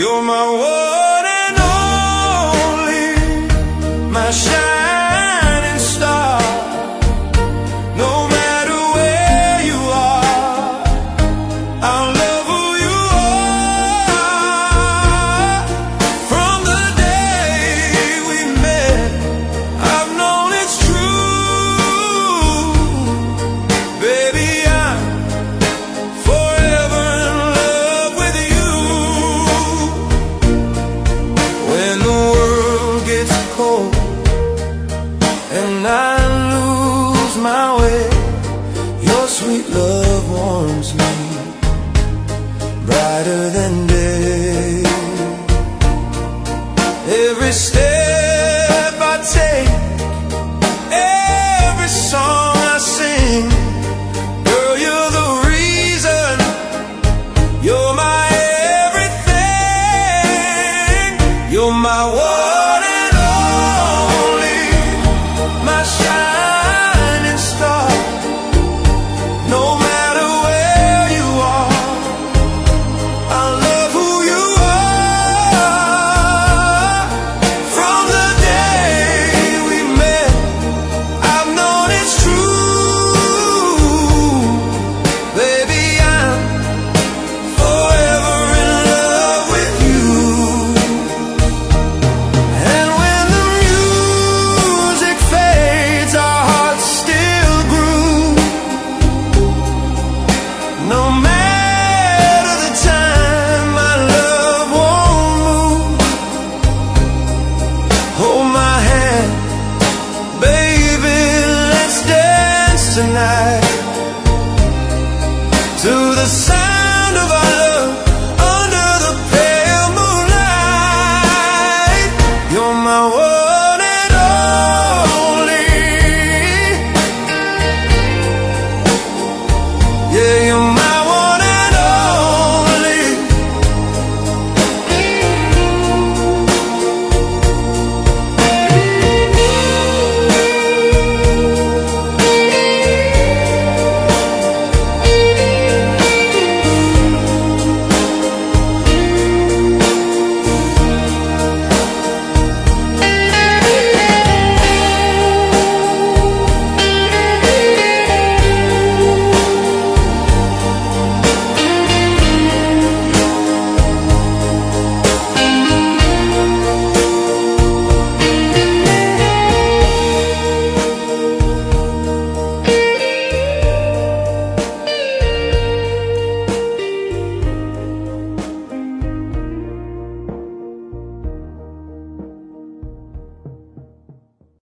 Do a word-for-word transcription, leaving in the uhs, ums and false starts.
You're my one and only, my shining star. No matter where you are, I'll love who you are. From the day we met, I've known it's true. Baby, I'm forever in love with you. When the world gets cold and I lose my way, your sweet love warms me brighter than day. Every step I take, every song I sing, girl, you're the reason. You're my everything. You're my one